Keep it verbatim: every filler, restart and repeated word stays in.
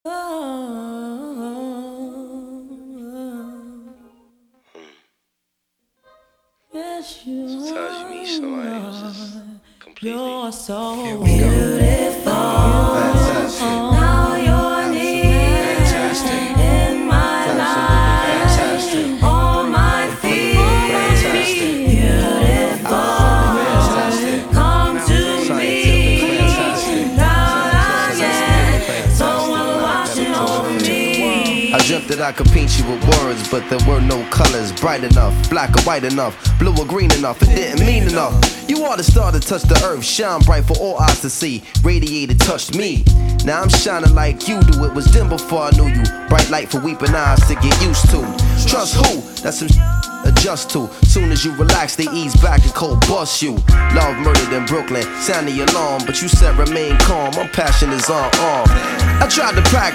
Sometimes you meet somebody who's just completely You're so beautiful. Fantastic. Now you're near. Fantastic. In my life. Fantastic. All my fears. Fantastic. Beautiful. Fantastic. Come to me. Fantastic. Proud I am. Someone watching over me. I dreamt that I could paint you with words, but there were no colors bright enough, black or white enough, blue or green enough. It didn't mean enough. You are the star that touched the earth, shine bright for all eyes to see. Radiated, touched me. Now I'm shining like you do. It was dim before I knew you. Bright light for weeping eyes to get used to. Trust who? That's some adjust to. Soon as you relax, they ease back and cold bust you. Love murdered in Brooklyn, sound the alarm, but you said remain calm. My passion is on arm. I tried to practice.